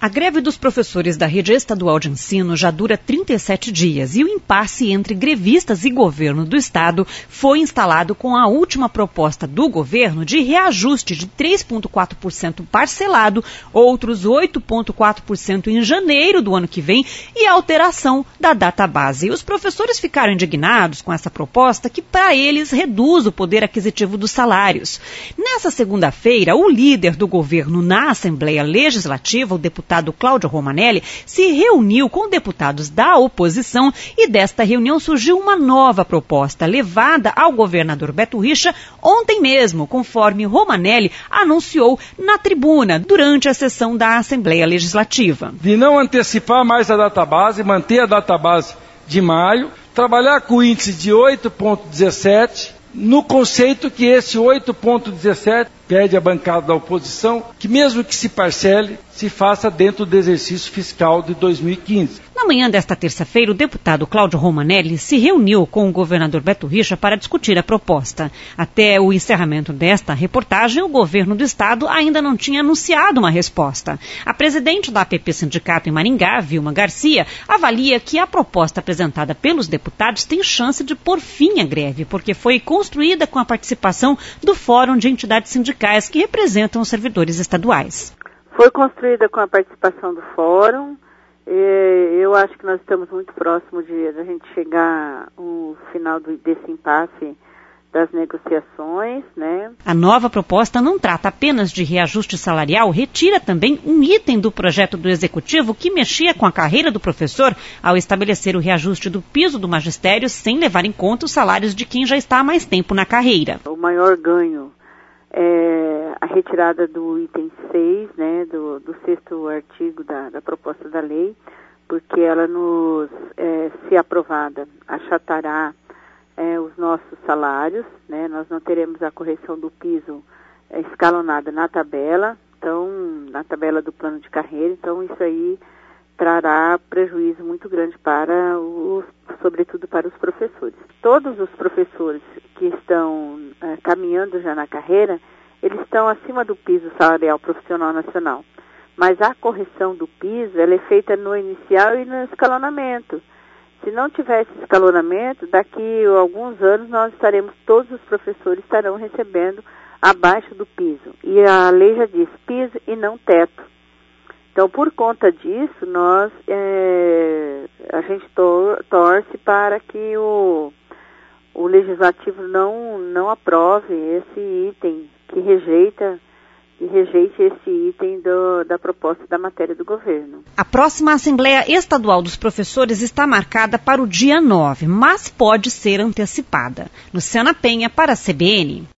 A greve dos professores da rede estadual de ensino já dura 37 dias e o impasse entre grevistas e governo do estado foi instalado com a última proposta do governo de reajuste de 3,4% parcelado, outros 8,4% em janeiro do ano que vem e a alteração da database. Os professores ficaram indignados com essa proposta que, para eles, reduz o poder aquisitivo dos salários. Nessa segunda-feira, o líder do governo na Assembleia Legislativa, o deputado Cláudio Romanelli, se reuniu com deputados da oposição e desta reunião surgiu uma nova proposta levada ao governador Beto Richa ontem mesmo, conforme Romanelli anunciou na tribuna durante a sessão da Assembleia Legislativa. De não antecipar mais a database, manter a database de maio, trabalhar com o índice de 8,17, no conceito que esse 8,17 pede a bancada da oposição que mesmo que se parcele, se faça dentro do exercício fiscal de 2015. Na manhã desta terça-feira, o deputado Cláudio Romanelli se reuniu com o governador Beto Richa para discutir a proposta. Até o encerramento desta reportagem, o governo do estado ainda não tinha anunciado uma resposta. A presidente da APP Sindicato em Maringá, Vilma Garcia, avalia que a proposta apresentada pelos deputados tem chance de pôr fim à greve, porque foi construída com a participação do Fórum de Entidades Sindicais que representam os servidores estaduais. Foi construída com a participação do Fórum. Eu acho que nós estamos muito próximos de a gente chegar ao final desse impasse das negociações, né? A nova proposta não trata apenas de reajuste salarial, retira também um item do projeto do Executivo que mexia com a carreira do professor ao estabelecer o reajuste do piso do magistério sem levar em conta os salários de quem já está há mais tempo na carreira. O maior ganho é a retirada do item 6, né, do 6º artigo da proposta da lei, porque ela se aprovada, achatará os nossos salários, né, nós não teremos a correção do piso escalonada na tabela, então, na tabela do plano de carreira, então isso aí trará prejuízo muito grande sobretudo para os professores. Todos os professores que estão caminhando já na carreira, eles estão acima do piso salarial profissional nacional. Mas a correção do piso, ela é feita no inicial e no escalonamento. Se não tiver esse escalonamento, daqui a alguns anos todos os professores estarão recebendo abaixo do piso. E a lei já diz piso e não teto. Então, por conta disso, a gente torce para que o Legislativo não aprove esse item, que rejeite esse item da proposta da matéria do governo. A próxima Assembleia Estadual dos Professores está marcada para o dia 9, mas pode ser antecipada. Luciana Penha, para a CBN.